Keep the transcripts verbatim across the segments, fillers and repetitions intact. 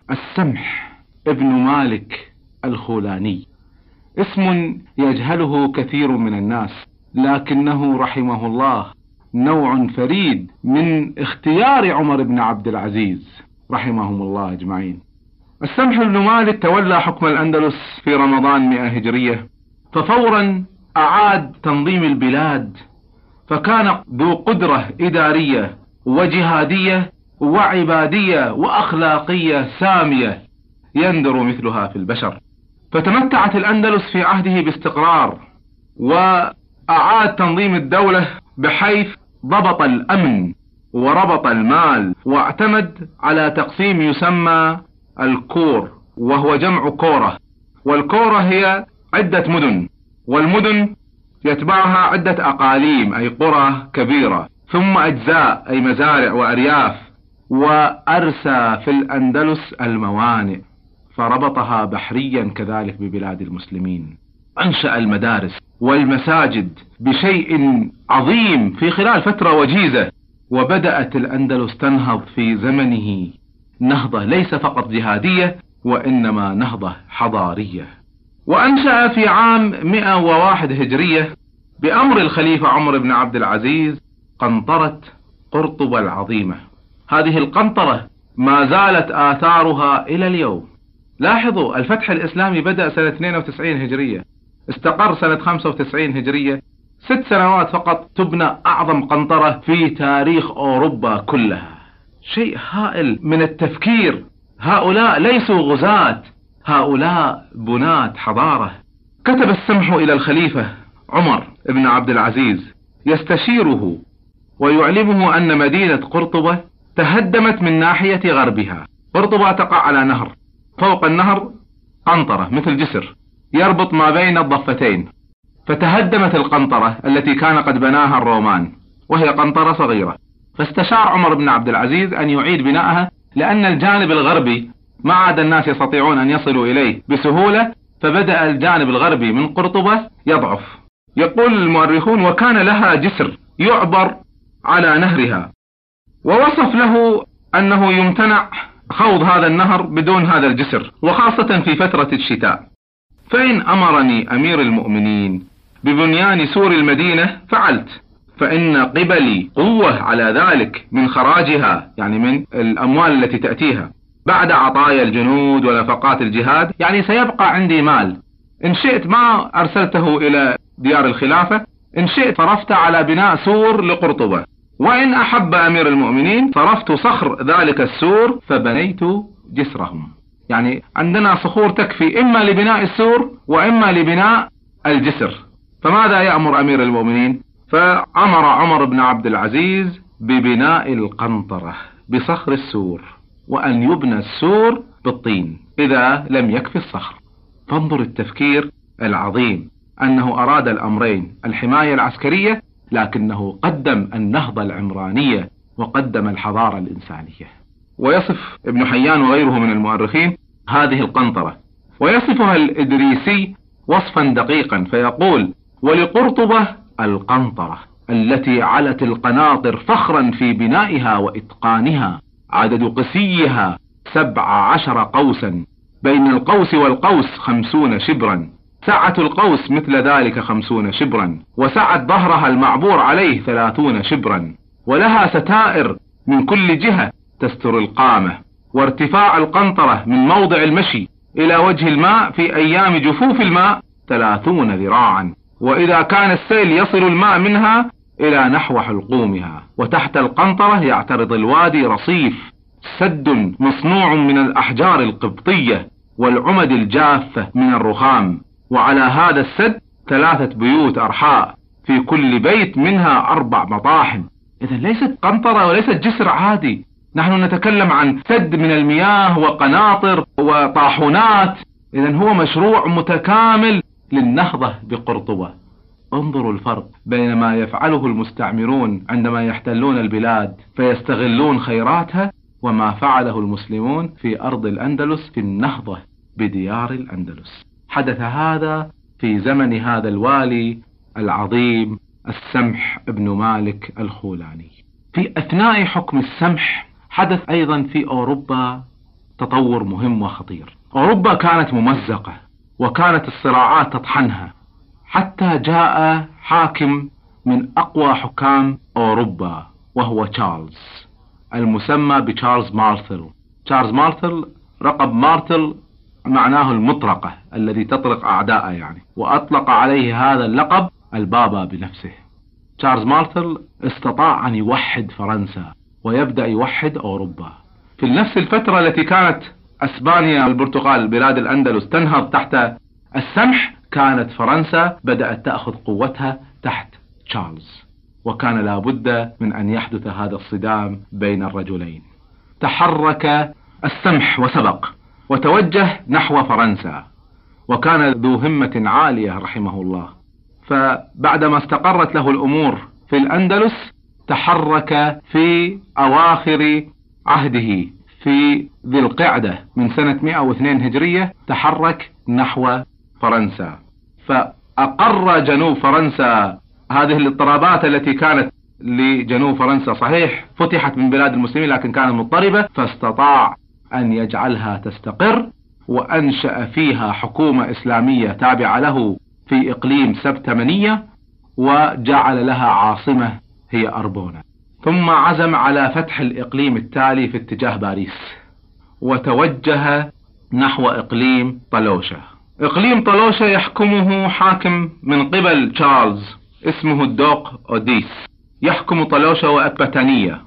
السمح ابن مالك الخولاني اسم يجهله كثير من الناس، لكنه رحمه الله نوع فريد من اختيار عمر بن عبد العزيز رحمهم الله أجمعين. السمح بن مالك تولى حكم الأندلس في رمضان مئة هجرية، ففورا أعاد تنظيم البلاد، فكان ذو قدرة إدارية وجهادية وعبادية وأخلاقية سامية يندر مثلها في البشر. فتمتعت الأندلس في عهده باستقرار، وأعاد تنظيم الدولة بحيث ضبط الأمن وربط المال، واعتمد على تقسيم يسمى الكور، وهو جمع كورة، والكورة هي عدة مدن، والمدن يتبعها عدة أقاليم أي قرى كبيرة، ثم أجزاء أي مزارع وأرياف، وأرسى في الأندلس الموانئ فربطها بحريا كذلك ببلاد المسلمين. أنشأ المدارس والمساجد بشيء عظيم في خلال فترة وجيزة، وبدأت الأندلس تنهض في زمنه نهضة ليس فقط جهادية وإنما نهضة حضارية. وأنشأ في عام مئة وواحد هجرية بأمر الخليفة عمر بن عبد العزيز قنطرة قرطبة العظيمة. هذه القنطرة ما زالت آثارها إلى اليوم. لاحظوا الفتح الإسلامي بدأ سنة اثنين وتسعين هجرية، استقر سنة خمسة وتسعين هجرية، ست سنوات فقط تبنى أعظم قنطرة في تاريخ أوروبا كلها. شيء هائل من التفكير. هؤلاء ليسوا غزاة، هؤلاء بنات حضارة. كتب السمح إلى الخليفة عمر بن عبد العزيز يستشيره ويعلمه أن مدينة قرطبة تهدمت من ناحية غربها. قرطبة تقع على نهر، فوق النهر قنطرة مثل جسر يربط ما بين الضفتين، فتهدمت القنطرة التي كان قد بناها الرومان، وهي قنطرة صغيرة. فاستشار عمر بن عبد العزيز أن يعيد بناءها، لأن الجانب الغربي ما عاد الناس يستطيعون أن يصلوا إليه بسهولة، فبدأ الجانب الغربي من قرطبة يضعف. يقول المؤرخون وكان لها جسر يعبر على نهرها، ووصف له أنه يمتنع خوض هذا النهر بدون هذا الجسر، وخاصة في فترة الشتاء. فإن أمرني أمير المؤمنين ببنيان سور المدينة فعلت، فإن قبلي قوة على ذلك من خراجها، يعني من الأموال التي تأتيها بعد عطايا الجنود ونفقات الجهاد، يعني سيبقى عندي مال. إن شئت ما أرسلته إلى ديار الخلافة، إن شئت صرفت على بناء سور لقرطبة، وإن أحب أمير المؤمنين صرفت صخر ذلك السور فبنيت جسرهم. يعني عندنا صخور تكفي إما لبناء السور وإما لبناء الجسر. فماذا يأمر أمير المؤمنين؟ فأمر عمر بن عبد العزيز ببناء القنطرة بصخر السور، وأن يبنى السور بالطين إذا لم يكفي الصخر. فانظر التفكير العظيم، أنه أراد الأمرين، الحماية العسكرية لكنه قدم النهضة العمرانية وقدم الحضارة الإنسانية. ويصف ابن حيان وغيره من المؤرخين هذه القنطرة، ويصفها الإدريسي وصفا دقيقا فيقول: ولقرطبة القنطرة التي علت القناطر فخرا في بنائها وإتقانها، عدد قسيها سبع عشر قوسا، بين القوس والقوس خمسون شبرا، سعة القوس مثل ذلك خمسون شبرا، وسعة ظهرها المعبور عليه ثلاثون شبرا، ولها ستائر من كل جهة تستر القامة، وارتفاع القنطرة من موضع المشي إلى وجه الماء في أيام جفوف الماء ثلاثون ذراعا، وإذا كان السيل يصل الماء منها إلى نحو حلقومها. وتحت القنطرة يعترض الوادي رصيف، سد مصنوع من الأحجار القبطية والعمد الجافة من الرخام، وعلى هذا السد ثلاثة بيوت أرحاء، في كل بيت منها أربع مطاحن. إذا ليست قنطرة وليست جسر عادي، نحن نتكلم عن سد من المياه وقناطر وطاحونات. إذا هو مشروع متكامل للنهضة بقرطبة. انظروا الفرق بين ما يفعله المستعمرون عندما يحتلون البلاد فيستغلون خيراتها، وما فعله المسلمون في أرض الأندلس في النهضة بديار الأندلس. حدث هذا في زمن هذا الوالي العظيم السمح بن مالك الخولاني. في أثناء حكم السمح حدث أيضا في أوروبا تطور مهم وخطير. أوروبا كانت ممزقة وكانت الصراعات تطحنها، حتى جاء حاكم من أقوى حكام أوروبا وهو تشارلز، المسمى بتشارلز مارتل. تشارلز مارتل، رقب مارتل معناه المطرقة، الذي تطرق أعداءه يعني، وأطلق عليه هذا اللقب البابا بنفسه. تشارلز مارتل استطاع أن يوحد فرنسا ويبدأ يوحد أوروبا. في نفس الفترة التي كانت أسبانيا والبرتغال بلاد الأندلس تنهض تحت السمح، كانت فرنسا بدأت تأخذ قوتها تحت تشارلز، وكان لابد من أن يحدث هذا الصدام بين الرجلين. تحرك السمح وسبق وتوجه نحو فرنسا، وكان ذو همة عالية رحمه الله. فبعدما استقرت له الأمور في الأندلس، تحرك في أواخر عهده في ذي القعدة من سنة مئة واثنين هجرية، تحرك نحو فرنسا، فأقر جنوب فرنسا هذه الاضطرابات التي كانت لجنوب فرنسا. صحيح فتحت من بلاد المسلمين لكن كانت مضطربة، فاستطاع أن يجعلها تستقر، وأنشأ فيها حكومة إسلامية تابعة له في إقليم سبتمنية، وجعل لها عاصمة هي أربونة. ثم عزم على فتح الإقليم التالي في اتجاه باريس، وتوجه نحو إقليم طلوشة. إقليم طلوشة يحكمه حاكم من قبل تشارلز اسمه الدوق أوديس، يحكم طلوشة وأكبتانية،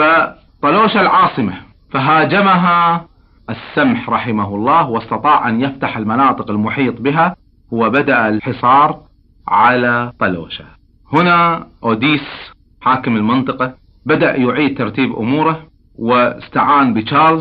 فطلوشة العاصمة. فهاجمها السمح رحمه الله، واستطاع أن يفتح المناطق المحيط بها، وبدأ الحصار على طلوشة. هنا أوديس حاكم المنطقة بدأ يعيد ترتيب أموره، واستعان بتشارلز.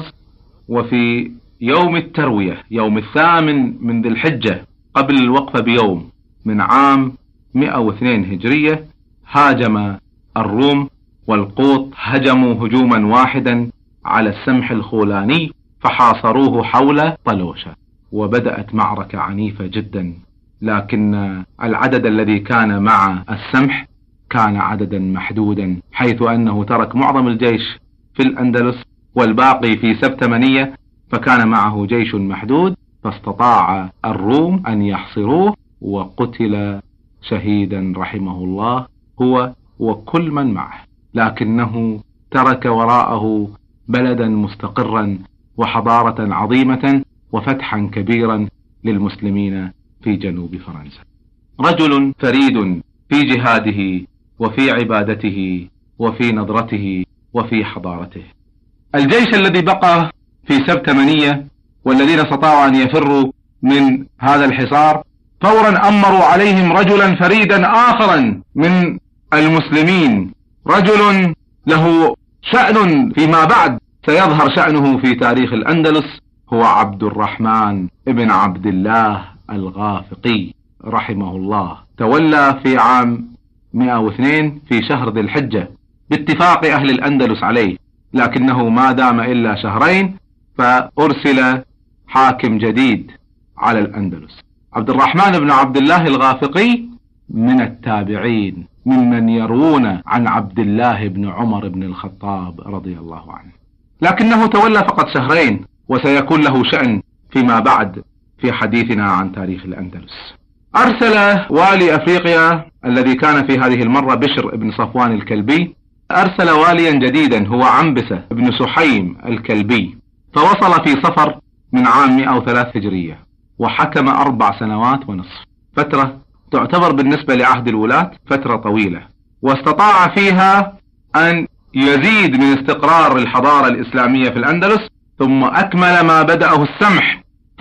وفي يوم التروية، يوم الثامن من ذي الحجة قبل الوقفة بيوم من عام مئة واثنين هجرية، هاجم الروم والقوط، هجموا هجوما واحدا على السمح الخولاني، فحاصروه حول طلوشة، وبدأت معركة عنيفة جدا. لكن العدد الذي كان مع السمح كان عددا محدودا، حيث أنه ترك معظم الجيش في الأندلس والباقي في سبتمنية، فكان معه جيش محدود، فاستطاع الروم أن يحصروه، وقتل شهيدا رحمه الله هو وكل من معه. لكنه ترك وراءه بلدا مستقرا وحضارة عظيمة وفتحا كبيرا للمسلمين في جنوب فرنسا. رجل فريد في جهاده وفي عبادته وفي نظرته وفي حضارته. الجيش الذي بقى في سبتمنية والذين استطاعوا أن يفروا من هذا الحصار، فورا أمروا عليهم رجلا فريدا آخرا من المسلمين، رجل له شأن فيما بعد سيظهر شأنه في تاريخ الأندلس، هو عبد الرحمن ابن عبد الله الغافقي رحمه الله. تولى في عام مئة واثنين في شهر ذي الحجة باتفاق أهل الأندلس عليه، لكنه ما دام إلا شهرين فأرسل حاكم جديد على الأندلس. عبد الرحمن بن عبد الله الغافقي من التابعين، ممن يروون عن عبد الله بن عمر بن الخطاب رضي الله عنه، لكنه تولى فقط شهرين، وسيكون له شأن فيما بعد في حديثنا عن تاريخ الأندلس. أرسل والي أفريقيا الذي كان في هذه المرة بشر بن صفوان الكلبي، أرسل واليا جديدا هو عنبسة بن سحيم الكلبي، فوصل في صفر من عام مئة وثلاث هجرية، وحكم أربع سنوات ونصف، فترة تعتبر بالنسبة لعهد الولاة فترة طويلة، واستطاع فيها أن يزيد من استقرار الحضارة الإسلامية في الأندلس. ثم أكمل ما بدأه السمح،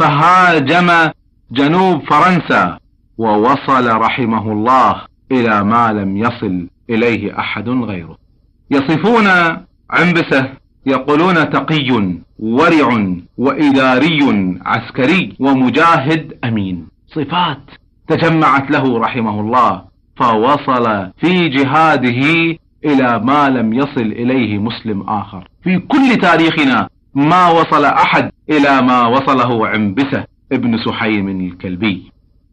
فهاجم جنوب فرنسا، ووصل رحمه الله إلى ما لم يصل إليه أحد غيره. يصفون عنبسة يقولون تقي ورع وإداري عسكري ومجاهد أمين، صفات تجمعت له رحمه الله، فوصل في جهاده إلى ما لم يصل إليه مسلم آخر في كل تاريخنا. ما وصل أحد إلى ما وصله عنبسة ابن سحيم الكلبي.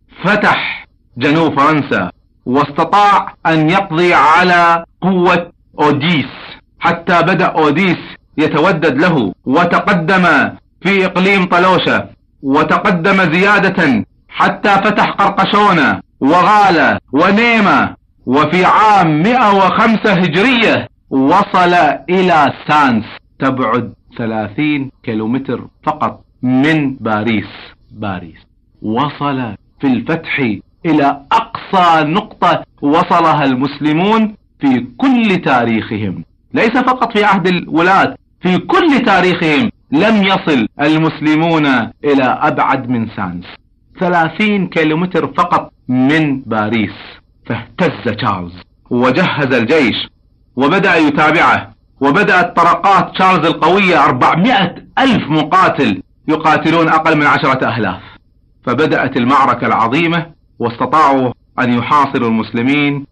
فتح جنوب فرنسا، واستطاع أن يقضي على قوة أوديس، حتى بدأ أوديس يتودد له، وتقدم في إقليم طلوشة، وتقدم زيادة حتى فتح قرقشونة وغالة ونيمة، وفي عام مئة وخمسة هجرية وصل إلى سانس تبعد ثلاثين كيلومتر فقط من باريس. باريس وصل في الفتح إلى أقصى نقطة وصلها المسلمون في كل تاريخهم، ليس فقط في عهد الولاة، في كل تاريخهم لم يصل المسلمون إلى أبعد من سانس، ثلاثين كيلومتر فقط من باريس. فاهتز تشارلز وجهز الجيش وبدأ يتابعه، وبدأت طرقات تشارلز القوية أربعمائة ألف مقاتل يقاتلون أقل من عشرة ألاف. فبدأت المعركة العظيمة، واستطاعوا أن يحاصروا المسلمين،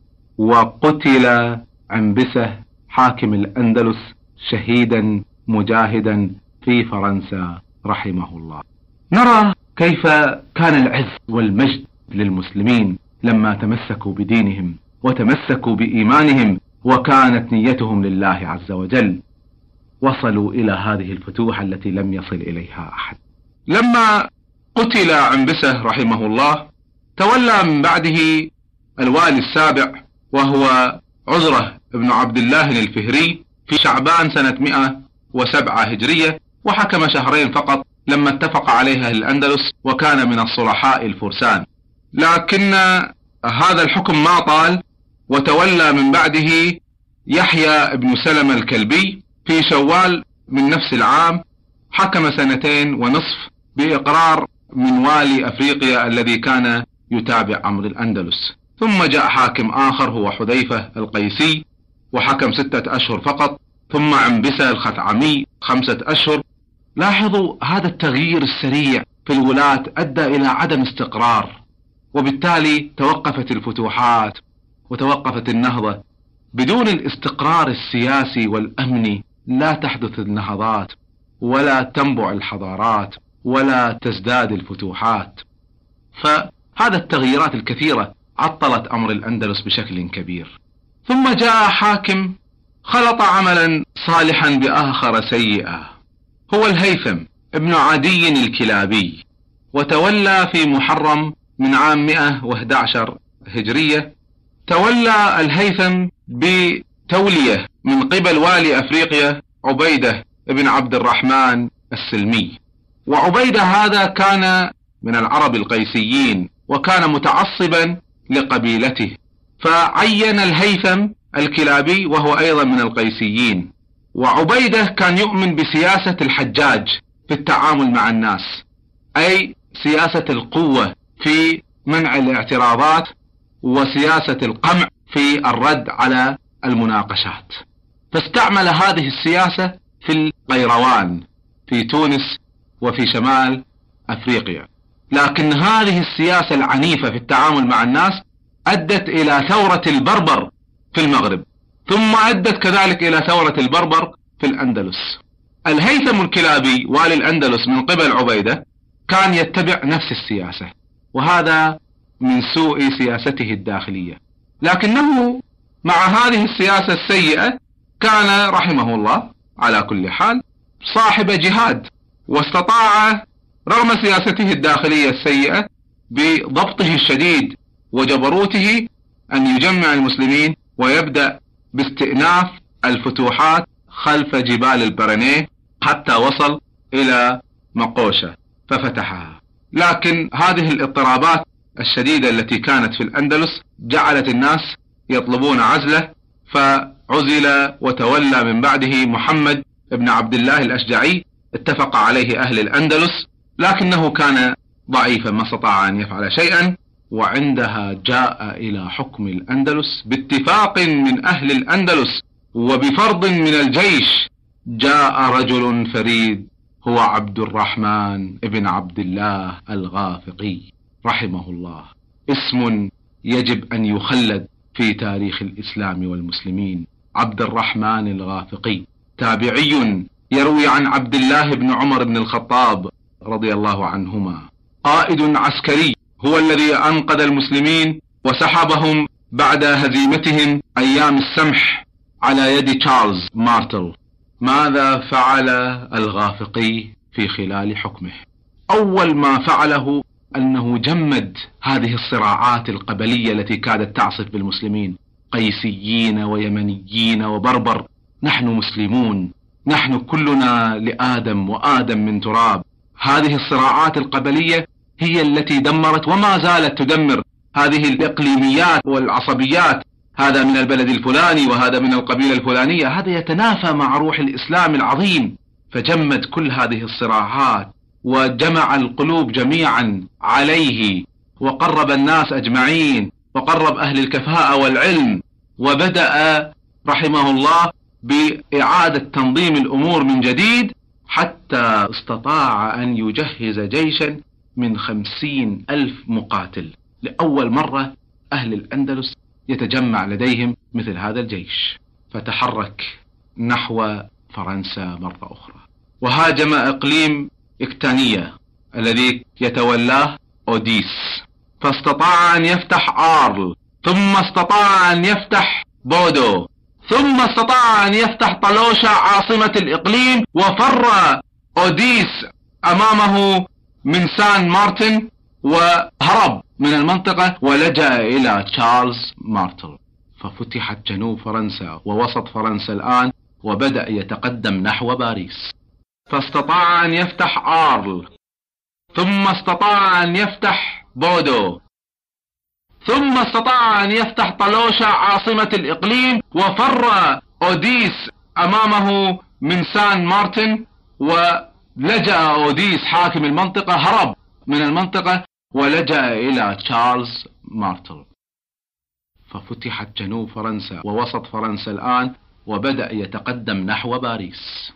وقتل عنبسة حاكم الأندلس شهيدا مجاهدا في فرنسا رحمه الله. نرى كيف كان العز والمجد للمسلمين لما تمسكوا بدينهم وتمسكوا بإيمانهم، وكانت نيتهم لله عز وجل. وصلوا إلى هذه الفتوح التي لم يصل إليها أحد. لما قتل عنبسة رحمه الله، تولى من بعده الوالي السابع وهو عزرة بن عبد الله الفهري في شعبان سنة مئة وسبعة هجرية، وحكم شهرين فقط لما اتفق عليها الأندلس، وكان من الصلحاء الفرسان. لكن هذا الحكم ما طال، وتولى من بعده يحيى بن سلمة الكلبي في شوال من نفس العام، حكم سنتين ونصف بإقرار من والي أفريقيا الذي كان يتابع أمر الأندلس. ثم جاء حاكم آخر هو حذيفة القيسي وحكم ستة أشهر فقط، ثم عنبسة الخثعمي خمسة أشهر. لاحظوا هذا التغيير السريع في الولاة أدى إلى عدم استقرار، وبالتالي توقفت الفتوحات وتوقفت النهضة. بدون الاستقرار السياسي والأمني لا تحدث النهضات، ولا تنبع الحضارات، ولا تزداد الفتوحات. فهذا التغييرات الكثيرة عطلت أمر الأندلس بشكل كبير. ثم جاء حاكم خلط عملا صالحا بآخر سيئا، هو الهيثم ابن عدي الكلابي، وتولى في محرم من عام مئة وأحد عشر هجرية. تولى الهيثم بتولية من قبل والي أفريقيا عبيدة ابن عبد الرحمن السلمي، وعبيدة هذا كان من العرب القيسيين، وكان متعصبا لقبيلته، فعين الهيثم الكلابي وهو أيضا من القيسيين. وعبيدة كان يؤمن بسياسة الحجاج في التعامل مع الناس، أي سياسة القوة في منع الاعتراضات، وسياسة القمع في الرد على المناقشات. فاستعمل هذه السياسة في القيروان في تونس وفي شمال أفريقيا. لكن هذه السياسة العنيفة في التعامل مع الناس أدت إلى ثورة البربر في المغرب، ثم أدت كذلك إلى ثورة البربر في الأندلس. الهيثم الكلابي والي الأندلس من قبل عبيدة كان يتبع نفس السياسة، وهذا من سوء سياسته الداخلية. لكنه مع هذه السياسة السيئة كان رحمه الله على كل حال صاحب جهاد، واستطاع رغم سياسته الداخلية السيئة بضبطه الشديد وجبروته أن يجمع المسلمين ويبدأ باستئناف الفتوحات خلف جبال البرنيه حتى وصل إلى مقوشة ففتحها. لكن هذه الاضطرابات الشديدة التي كانت في الأندلس جعلت الناس يطلبون عزله، فعزل وتولى من بعده محمد بن عبد الله الأشجعي. اتفق عليه أهل الأندلس، لكنه كان ضعيفا ما استطاع أن يفعل شيئا، وعندها جاء إلى حكم الأندلس باتفاق من أهل الأندلس وبفرض من الجيش. جاء رجل فريد هو عبد الرحمن بن عبد الله الغافقي رحمه الله، اسم يجب أن يخلد في تاريخ الإسلام والمسلمين. عبد الرحمن الغافقي تابعي يروي عن عبد الله بن عمر بن الخطاب رضي الله عنهما، قائد عسكري هو الذي أنقذ المسلمين وسحبهم بعد هزيمتهم أيام السمح على يد تشارلز مارتل. ماذا فعل الغافقي في خلال حكمه. أول ما فعله أنه جمد هذه الصراعات القبلية التي كادت تعصف بالمسلمين، قيسيين ويمنيين وبربر. نحن مسلمون، نحن كلنا لآدم وآدم من تراب. هذه الصراعات القبلية هي التي دمرت وما زالت تدمر هذه الإقليميات والعصبيات، هذا من البلد الفلاني وهذا من القبيلة الفلانية، هذا يتنافى مع روح الإسلام العظيم. فجمد كل هذه الصراعات وجمع القلوب جميعا عليه، وقرب الناس أجمعين، وقرب أهل الكفاءة والعلم، وبدأ رحمه الله بإعادة تنظيم الأمور من جديد، حتى استطاع أن يجهز جيشا من خمسين ألف مقاتل. لأول مرة أهل الأندلس يتجمع لديهم مثل هذا الجيش، فتحرك نحو فرنسا مرة أخرى، وهاجم إقليم إكتانية الذي يتولاه أوديس، فاستطاع أن يفتح آرل، ثم استطاع أن يفتح بودو، ثم استطاع أن يفتح طلوشة عاصمة الإقليم، وفر أوديس أمامه من سان مارتن وهرب من المنطقة ولجأ إلى تشارلز مارتل، ففتحت جنوب فرنسا ووسط فرنسا الآن، وبدأ يتقدم نحو باريس. فاستطاع أن يفتح آرل، ثم استطاع أن يفتح بودو، ثم استطاع أن يفتح طلوشة عاصمة الإقليم، وفر أوديس أمامه من سان مارتن، ولجأ أوديس حاكم المنطقة هرب من المنطقة ولجأ إلى تشارلز مارتل، ففتحت جنوب فرنسا ووسط فرنسا الآن، وبدأ يتقدم نحو باريس.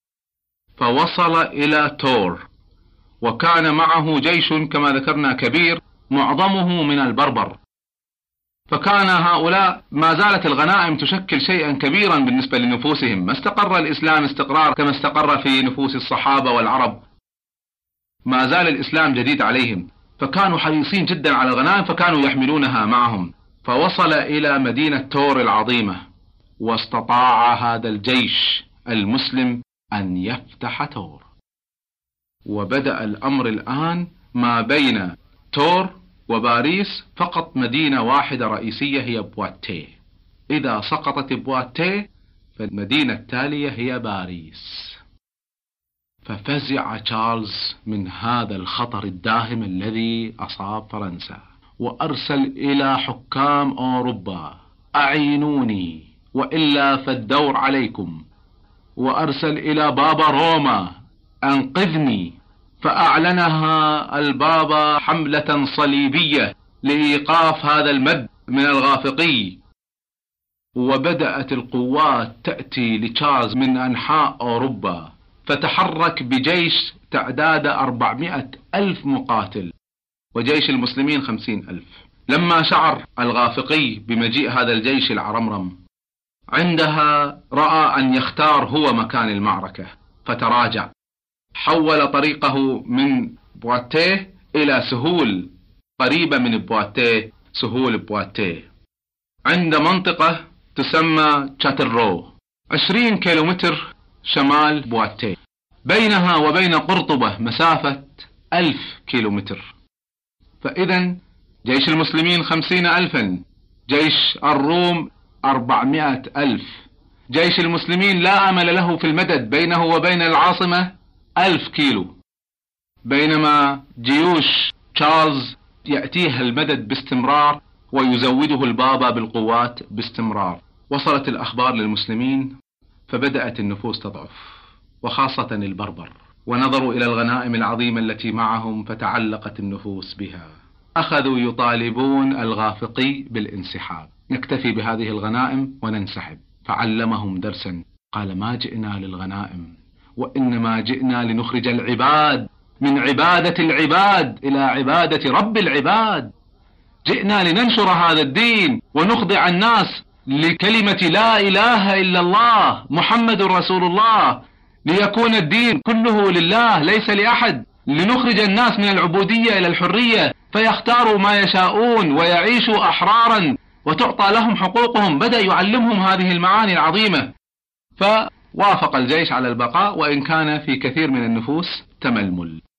فوصل إلى تور، وكان معه جيش كما ذكرنا كبير، معظمه من البربر. فكان هؤلاء ما زالت الغنائم تشكل شيئا كبيرا بالنسبة لنفوسهم، ما استقر الإسلام استقرار كما استقر في نفوس الصحابة والعرب، ما زال الإسلام جديد عليهم، فكانوا حريصين جدا على الغنائم، فكانوا يحملونها معهم. فوصل إلى مدينة تور العظيمة، واستطاع هذا الجيش المسلم أن يفتح تور، وبدأ الأمر الآن ما بين تور وباريس فقط مدينة واحدة رئيسية هي بواتيه. إذا سقطت بواتيه فالمدينة التالية هي باريس. ففزع تشارلز من هذا الخطر الداهم الذي أصاب فرنسا، وأرسل إلى حكام أوروبا: أعينوني وإلا فالدور عليكم. وأرسل إلى بابا روما: أنقذني. فأعلنها البابا حملة صليبية لإيقاف هذا المد من الغافقي، وبدأت القوات تأتي لتشارلز من أنحاء أوروبا، فتحرك بجيش تعداد أربعمائة ألف مقاتل، وجيش المسلمين خمسين ألف. لما شعر الغافقي بمجيء هذا الجيش العرمرم، عندها رأى أن يختار هو مكان المعركة، فتراجع، حول طريقه من بواتيه إلى سهول قريبة من بواتيه، سهول بواتيه، عند منطقة تسمى تشاترو، عشرين كيلومتر شمال بواتيه، بينها وبين قرطبة مسافة ألف كيلومتر. فإذا جيش المسلمين خمسين ألفا، جيش الروم أربعمائة ألف. جيش المسلمين لا أمل له في المدد، بينه وبين العاصمة ألف كيلو، بينما جيوش تشارلز يأتيها المدد باستمرار، ويزوده البابا بالقوات باستمرار. وصلت الأخبار للمسلمين، فبدأت النفوس تضعف، وخاصة البربر، ونظروا إلى الغنائم العظيمة التي معهم، فتعلقت النفوس بها. أخذوا يطالبون الغافقي بالانسحاب: نكتفي بهذه الغنائم وننسحب. فعلمهم درسا، قال: ما جئنا للغنائم، وإنما جئنا لنخرج العباد من عبادة العباد إلى عبادة رب العباد. جئنا لننشر هذا الدين ونخضع الناس لكلمة لا إله إلا الله محمد رسول الله، ليكون الدين كله لله ليس لأحد، لنخرج الناس من العبودية إلى الحرية، فيختاروا ما يشاءون ويعيشوا أحرارا وتعطى لهم حقوقهم. بدأ يعلمهم هذه المعاني العظيمة. وافق الجيش على البقاء وإن كان في كثير من النفوس تململ.